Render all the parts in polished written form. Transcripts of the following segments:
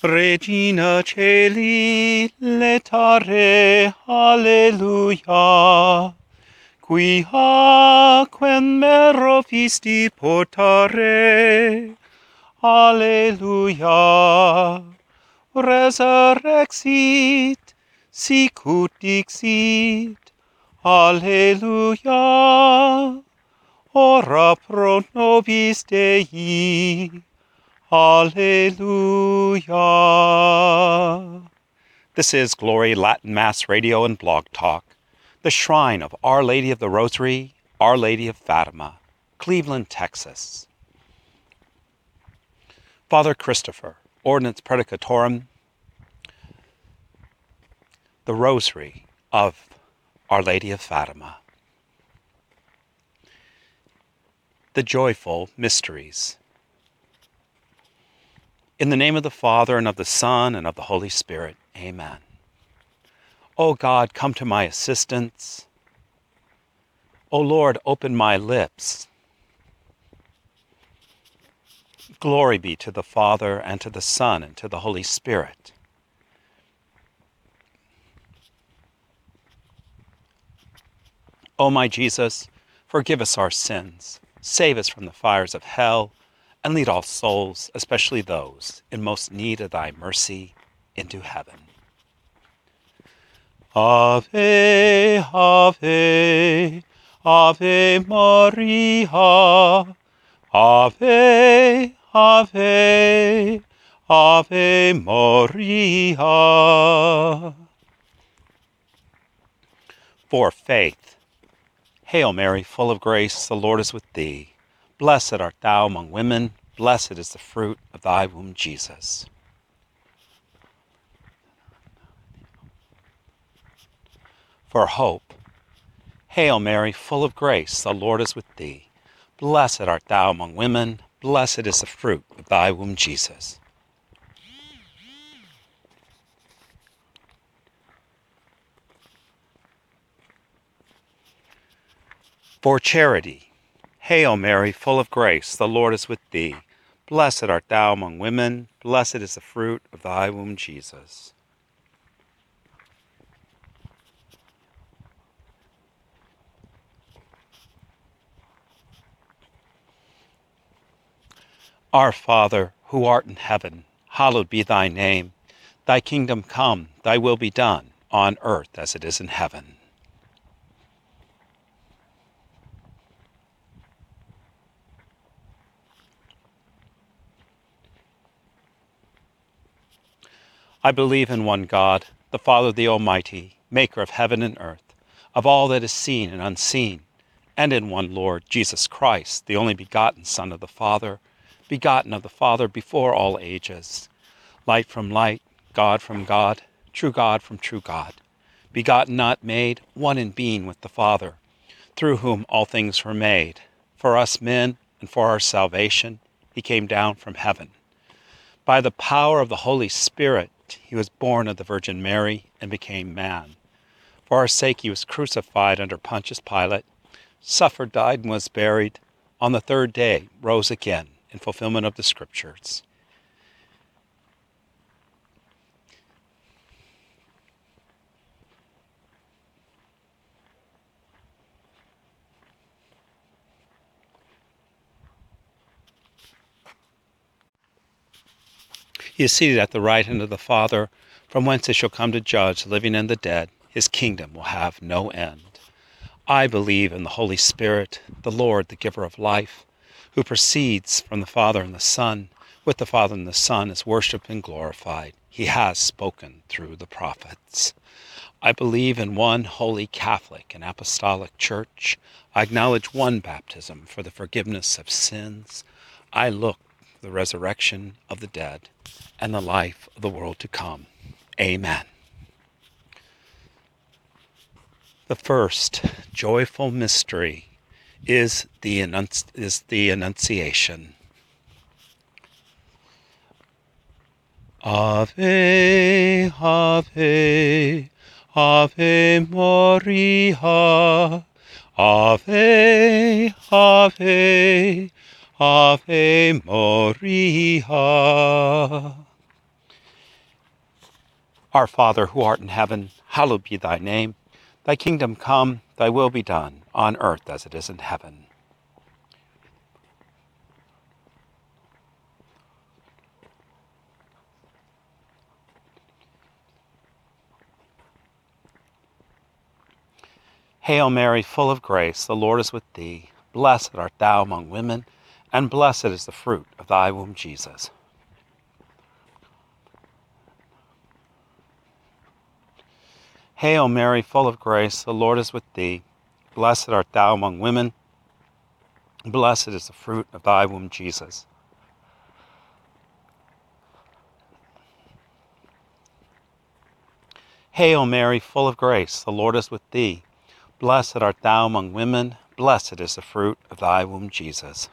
Regina Caeli, letare, alleluia. Quia quem mero visti portare, alleluia. Resurrexit, sicut dixit, alleluia. Ora pro nobis Dei, alleluia. This is Glory Latin Mass Radio and Blog Talk, the shrine of Our Lady of the Rosary, Our Lady of Fatima, Cleveland, Texas. Father Christopher, Ordinance Predicatorum, the Rosary of Our Lady of Fatima. The Joyful Mysteries. In the name of the Father, and of the Son, and of the Holy Spirit. Amen. O God, come to my assistance. O Lord, open my lips. Glory be to the Father, and to the Son, and to the Holy Spirit. O my Jesus, forgive us our sins, save us from the fires of hell, and lead all souls, especially those in most need of thy mercy, into heaven. Ave, Ave, Ave Maria, Ave, Ave, Ave Maria. For faith. Hail Mary, full of grace, the Lord is with thee. Blessed art thou among women, blessed is the fruit of thy womb, Jesus. For hope. Hail Mary, full of grace, the Lord is with thee. Blessed art thou among women, blessed is the fruit of thy womb, Jesus. For charity. Hail Mary, full of grace, the Lord is with thee. Blessed art thou among women, blessed is the fruit of thy womb, Jesus. Our Father, who art in heaven, hallowed be thy name. Thy kingdom come, thy will be done, on earth as it is in heaven. I believe in one God, the Father, the Almighty, maker of heaven and earth, of all that is seen and unseen, and in one Lord, Jesus Christ, the only begotten Son of the Father, begotten of the Father before all ages, light from light, God from God from true God, begotten not made, one in being with the Father, through whom all things were made. For us men and for our salvation, he came down from heaven. By the power of the Holy Spirit, he was born of the Virgin Mary and became man. For our sake he was crucified under Pontius Pilate, suffered, died, and was buried. On the third day rose again in fulfillment of the Scriptures. He is seated at the right hand of the Father, from whence he shall come to judge the living and the dead. His kingdom will have no end. I believe in the Holy Spirit, the Lord, the giver of life, who proceeds from the Father and the Son. With the Father and the Son is worshipped and glorified. He has spoken through the prophets. I believe in one holy Catholic and Apostolic Church. I acknowledge one baptism for the forgiveness of sins. I look for the resurrection of the dead and the life of the world to come. Amen. The first joyful mystery is the Annunciation. Ave, Ave, Ave Maria, Ave, Ave, Ave Maria. Our Father, who art in heaven, hallowed be thy name. Thy kingdom come, thy will be done, on earth as it is in heaven. Hail Mary, full of grace, the Lord is with thee. Blessed art thou among women, and blessed is the fruit of thy womb, Jesus. Hail Mary, full of grace, the Lord is with thee. Blessed art thou among women, and blessed is the fruit of thy womb, Jesus. Hail Mary, full of grace, the Lord is with thee. Blessed art thou among women, blessed is the fruit of thy womb, Jesus.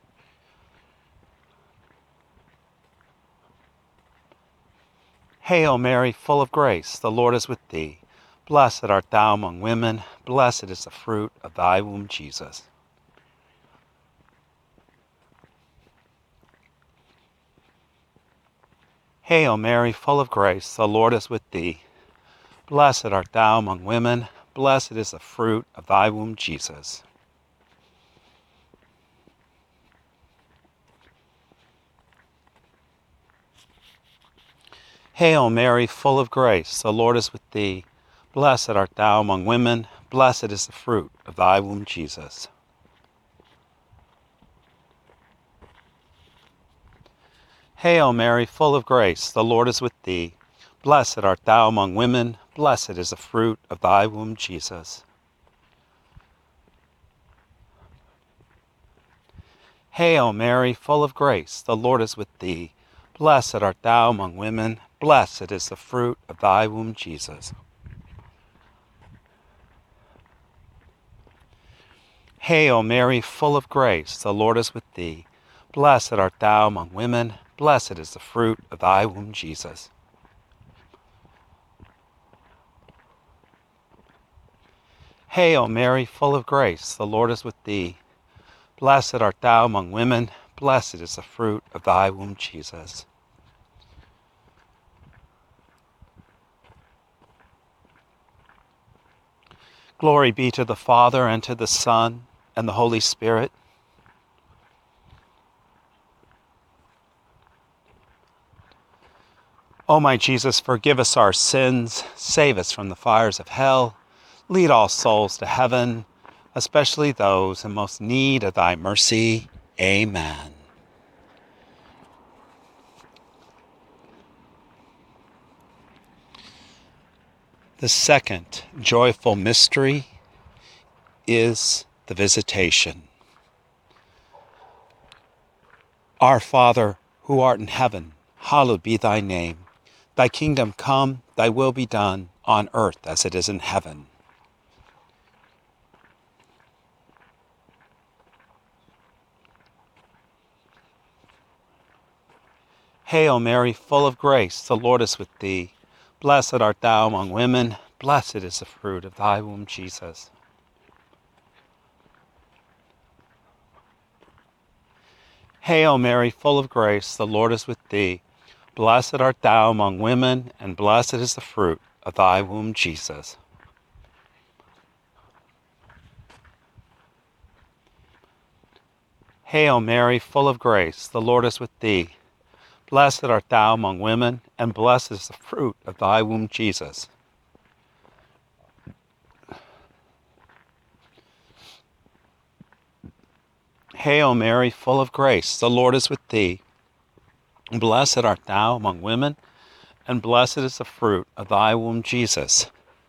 Hail Mary, full of grace, the Lord is with thee. Blessed art thou among women, blessed is the fruit of thy womb, Jesus. Hail Mary, full of grace, the Lord is with thee. Blessed art thou among women, blessed is the fruit of thy womb, Jesus. Hail Mary, full of grace, the Lord is with thee. Blessed art thou among women, blessed is the fruit of thy womb, Jesus. Hail Mary, full of grace, the Lord is with thee. Blessed art thou among women, blessed is the fruit of thy womb, Jesus. Hail Mary, full of grace, the Lord is with thee. Blessed art thou among women, blessed is the fruit of thy womb, Jesus. Hail Mary, full of grace, the Lord is with thee. Blessed art thou among women, blessed is the fruit of thy womb, Jesus. Hail Mary, full of grace, the Lord is with thee. Blessed art thou among women, blessed is the fruit of thy womb, Jesus. Glory be to the Father, and to the Son, and the Holy Spirit. O my Jesus, forgive us our sins, save us from the fires of hell, lead all souls to heaven, especially those in most need of thy mercy. Amen. The second joyful mystery is the visitation. Our Father, who art in heaven, hallowed be thy name. Thy kingdom come, thy will be done, on earth as it is in heaven. Hail Mary, full of grace, the Lord is with thee. Blessed art thou among women, blessed is the fruit of thy womb, Jesus. Hail Mary, full of grace, the Lord is with thee. Blessed art thou among women, and blessed is the fruit of thy womb, Jesus. Hail Mary, full of grace, the Lord is with thee. Blessed art thou among women, and blessed is the fruit of thy womb, Jesus. Hail Mary, full of grace, the Lord is with thee. Blessed art thou among women, and blessed is the fruit of thy womb, Jesus.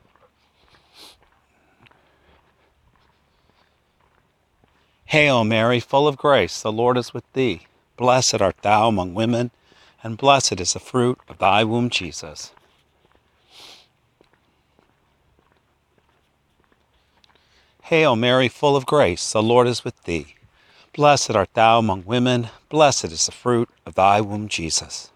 Hail Mary, full of grace, the Lord is with thee. Blessed art thou among women, and blessed is the fruit of thy womb, Jesus. Hail Mary, full of grace, the Lord is with thee. Blessed art thou among women, blessed is the fruit of thy womb, Jesus.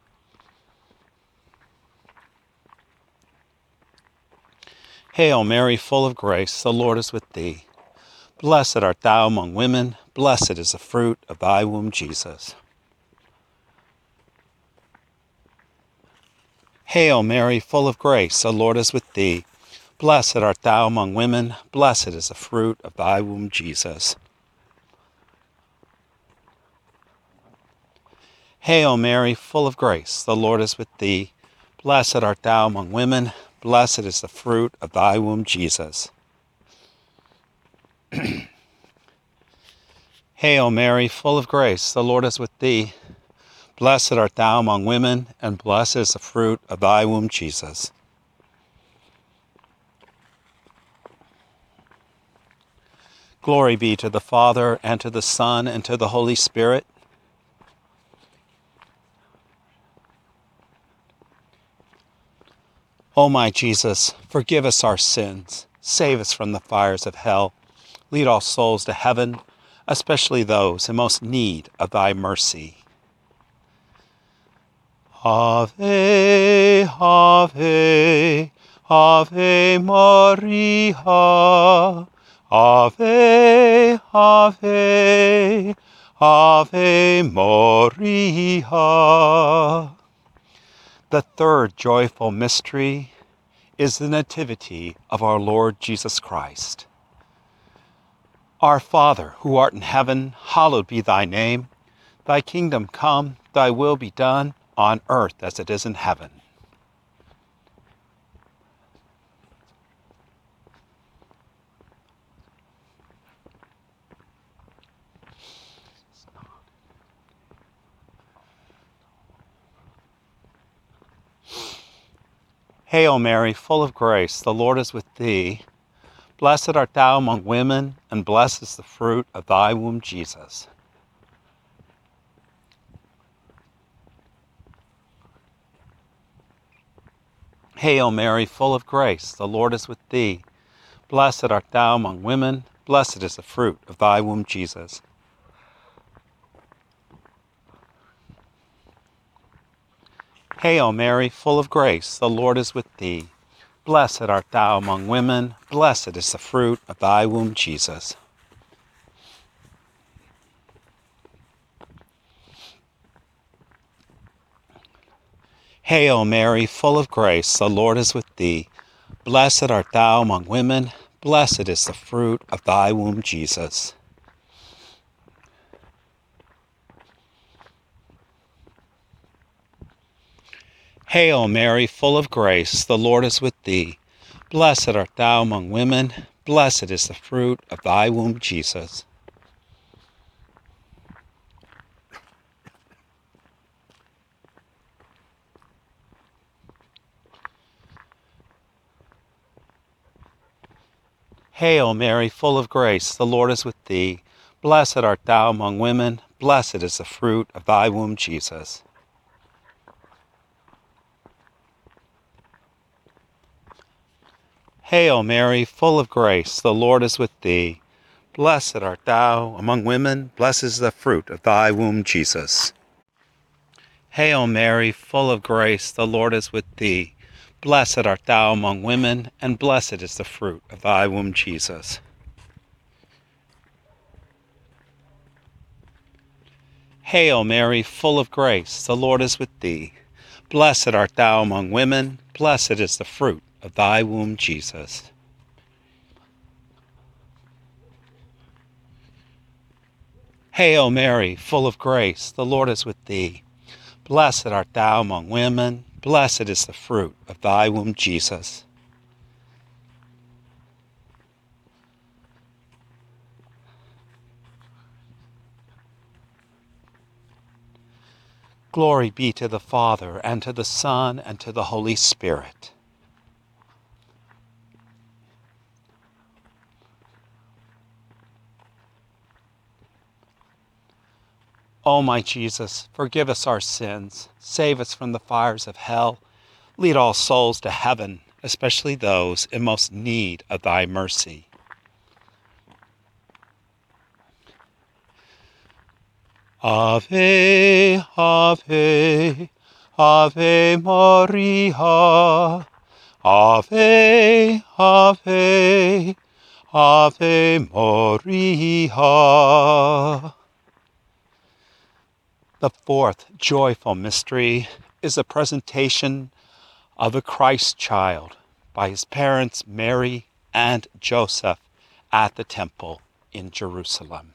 Hail Mary, full of grace, the Lord is with thee. Blessed art thou among women, blessed is the fruit of thy womb, Jesus. Hail Mary, full of grace, the Lord is with thee. Blessed art thou among women, blessed is the fruit of thy womb, Jesus. Hail Mary, full of grace, the Lord is with thee. Blessed art thou among women, blessed is the fruit of thy womb, Jesus. Hail Mary, full of grace, the Lord is with thee. Blessed art thou among women, and blessed is the fruit of thy womb, Jesus. Glory be to the Father, and to the Son, and to the Holy Spirit. O my Jesus, forgive us our sins, save us from the fires of hell, lead all souls to heaven, especially those in most need of thy mercy. Ave, Ave, Ave Maria. Ave, Ave, Ave Maria. The third joyful mystery is the Nativity of our Lord Jesus Christ. Our Father, who art in heaven, hallowed be thy name. Thy kingdom come, thy will be done, on earth as it is in heaven. Hail Mary, full of grace, the Lord is with thee. Blessed art thou among women, and blessed is the fruit of thy womb, Jesus. Hail Mary, full of grace, the Lord is with thee. Blessed art thou among women, blessed is the fruit of thy womb, Jesus. Hail Mary, full of grace, the Lord is with thee. Blessed art thou among women, blessed is the fruit of thy womb, Jesus. Hail Mary, full of grace, the Lord is with thee. Blessed art thou among women, blessed is the fruit of thy womb, Jesus. Hail Mary, full of grace, the Lord is with thee. Blessed art thou among women, blessed is the fruit of thy womb, Jesus. Hail Mary, full of grace, the Lord is with thee. Blessed art thou among women, blessed is the fruit of thy womb, Jesus. Hail Mary, full of grace, the Lord is with thee. Blessed art thou among women, blessed is the fruit of thy womb, Jesus. Hail Mary, full of grace, the Lord is with thee. Blessed art thou among women, and blessed is the fruit of thy womb, Jesus. Hail Mary, full of grace, the Lord is with thee. Blessed art thou among women, blessed is the fruit of thy womb, Jesus. Hail Mary, full of grace, the Lord is with thee. Blessed art thou among women, blessed is the fruit of thy womb, Jesus. Glory be to the Father, and to the Son, and to the Holy Spirit. O my Jesus, forgive us our sins, save us from the fires of hell, lead all souls to heaven, especially those in most need of thy mercy. Ave, Ave, Ave Maria. Ave, Ave, Ave Maria. The fourth joyful mystery is the presentation of the Christ child by his parents Mary and Joseph at the temple in Jerusalem.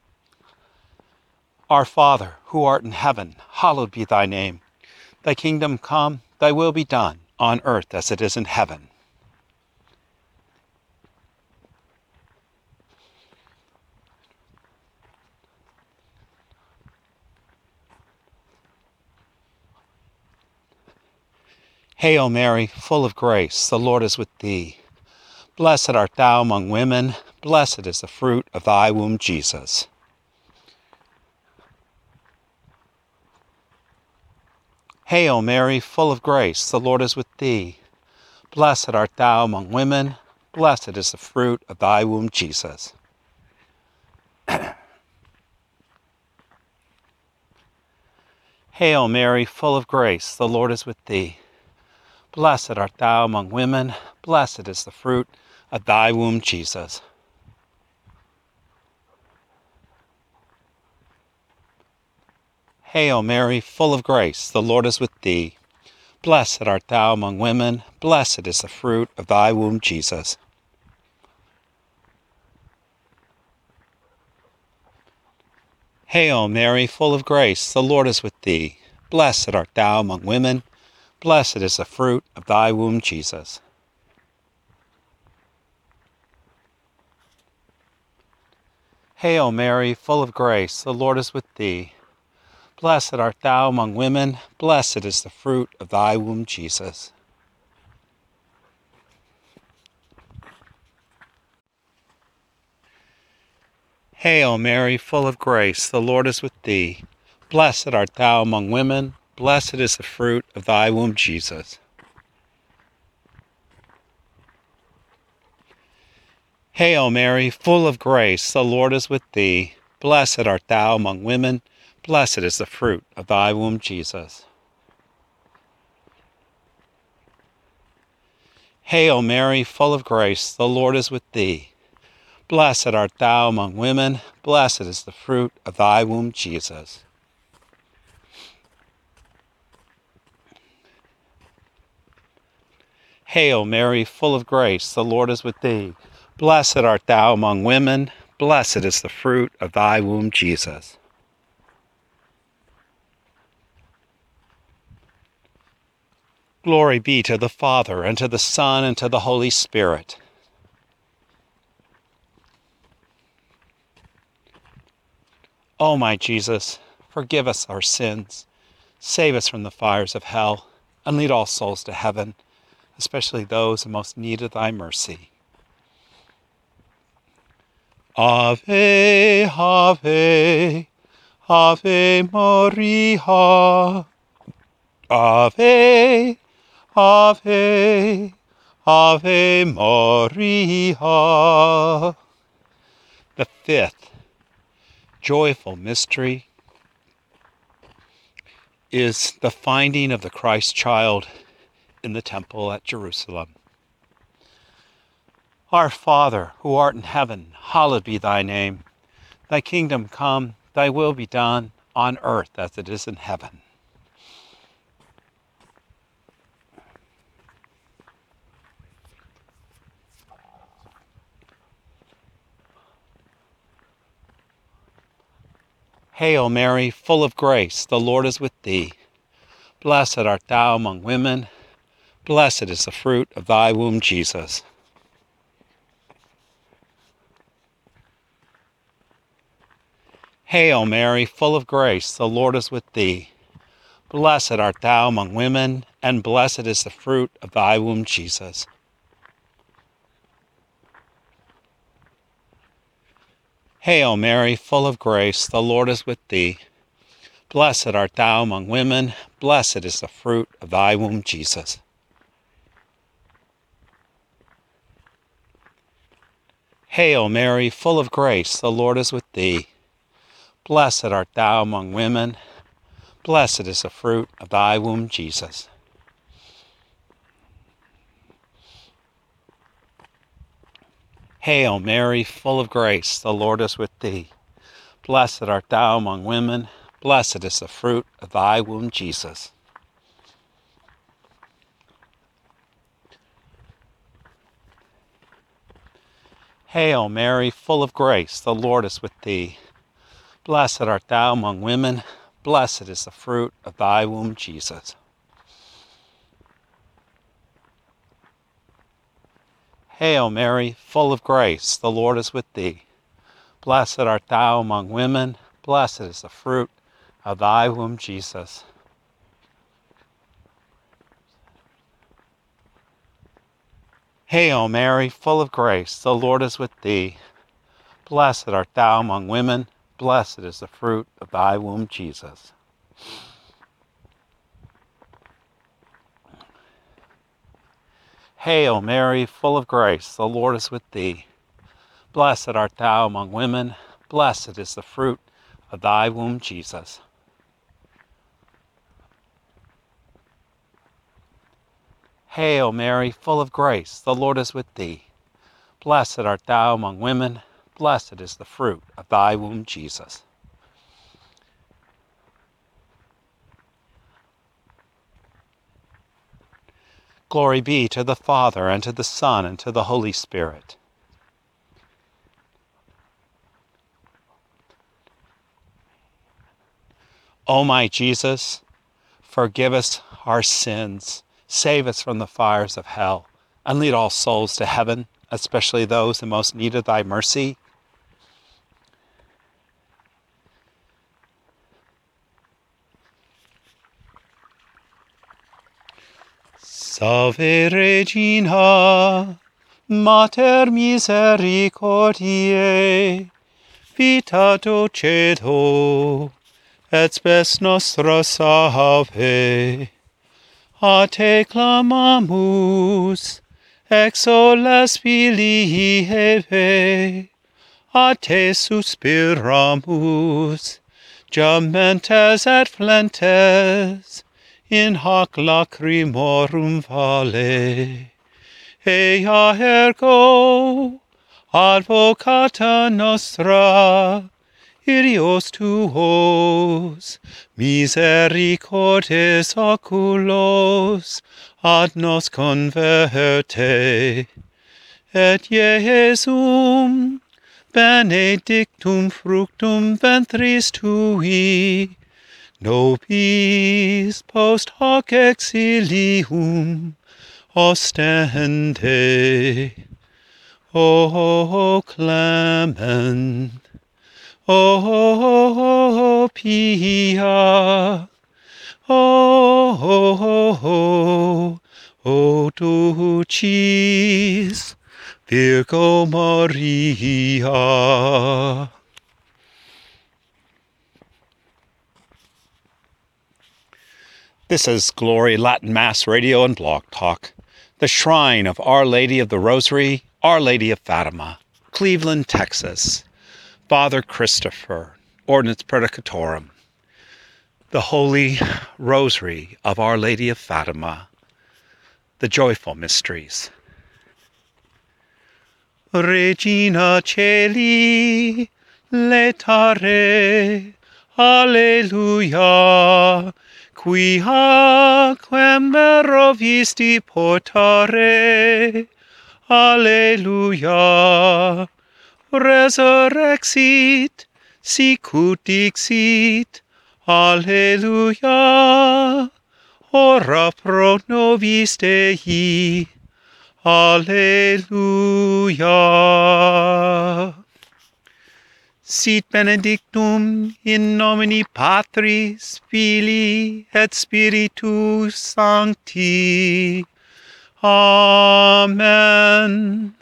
Our Father, who art in heaven, hallowed be thy name. Thy kingdom come, thy will be done, on earth as it is in heaven. Hail Mary, full of grace, the Lord is with thee. Blessed art thou among women, blessed is the fruit of thy womb, Jesus. Hail Mary, full of grace, the Lord is with thee. Blessed art thou among women, blessed is the fruit of thy womb, Jesus. Hail Mary, full of grace, the Lord is with thee. Blessed art thou among women, blessed is the fruit of thy womb, Jesus. Hail Mary, full of grace, the Lord is with thee. Blessed art thou among women, blessed is the fruit of thy womb, Jesus. Hail Mary, full of grace, the Lord is with thee. Blessed art thou among women, blessed is the fruit of thy womb, Jesus. Hail Mary, full of grace, the Lord is with thee. Blessed art thou among women, blessed is the fruit of thy womb, Jesus. Hail Mary, full of grace, the Lord is with thee. Blessed art thou among women, blessed is the fruit of thy womb, Jesus. Hail Mary, full of grace, the Lord is with thee. Blessed art thou among women, blessed is the fruit of thy womb, Jesus. Hail Mary, full of grace, the Lord is with thee. Blessed art thou among women, blessed is the fruit of thy womb, Jesus. Hail Mary, full of grace, the Lord is with thee. Blessed art thou among women, blessed is the fruit of thy womb, Jesus. Glory be to the Father, and to the Son, and to the Holy Spirit. O my Jesus, forgive us our sins, save us from the fires of hell, and lead all souls to heaven, especially those in most need of thy mercy. Ave, Ave, Ave Maria. Ave, Ave, Ave Maria. The fifth joyful mystery is the finding of the Christ child in the temple at Jerusalem. Our Father, who art in heaven, hallowed be thy name. Thy kingdom come, thy will be done, on earth as it is in heaven. Hail Mary, full of grace, the Lord is with thee. Blessed art thou among women, blessed is the fruit of thy womb, Jesus. Hail Mary, full of grace, the Lord is with thee. Blessed art thou among women, and blessed is the fruit of thy womb, Jesus. Hail Mary, full of grace, the Lord is with thee. Blessed art thou among women, blessed is the fruit of thy womb, Jesus. Hail Mary, full of grace, the Lord is with thee. Blessed art thou among women, blessed is the fruit of thy womb, Jesus. Hail Mary, full of grace, the Lord is with thee. Blessed art thou among women, blessed is the fruit of thy womb, Jesus. Hail Mary, full of grace, the Lord is with thee. Blessed art thou among women, blessed is the fruit of thy womb, Jesus. Hail Mary, full of grace, the Lord is with thee. Blessed art thou among women, blessed is the fruit of thy womb, Jesus. Hail Mary, full of grace, the Lord is with thee. Blessed art thou among women, blessed is the fruit of thy womb, Jesus. Hail Mary, full of grace, the Lord is with thee. Blessed art thou among women, blessed is the fruit of thy womb, Jesus. Hail Mary, full of grace, the Lord is with thee. Blessed art thou among women, blessed is the fruit of thy womb, Jesus. Glory be to the Father, and to the Son, and to the Holy Spirit. O my Jesus, forgive us our sins, save us from the fires of hell, and lead all souls to heaven, especially those in most need of thy mercy. Salve Regina, Mater misericordiae, vita dulcedo, et spes nostra salve. A te clamamus, exoles filii Eve, a te suspiramus, gementes et flentes, in hoc lacrimorum vale. Ea ergo, advocata nostra, Irios tuos, misericordes oculos, ad nos converte. Et Iesum, benedictum fructum ventris tui, nobis post hoc exilium ostende. O clement, O pia, O dulcis Virgo Maria. This is Glory Latin Mass Radio and Blog Talk, the shrine of Our Lady of the Rosary, Our Lady of Fatima, Cleveland, Texas. Father Christopher, Ordinance Predicatorum, the Holy Rosary of Our Lady of Fatima, the Joyful Mysteries. Regina Caeli, letare, Alleluia, quia quem vero visti portare, Alleluia. Resurrexit, sicut dixit, Alleluia, ora pro nobis Dei, Alleluia. Sit benedictum in nomine Patris, Filii, et Spiritus Sancti. Amen.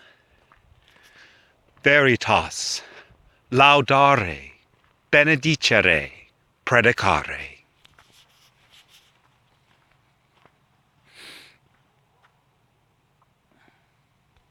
Veritas, laudare, benedicere, predicare.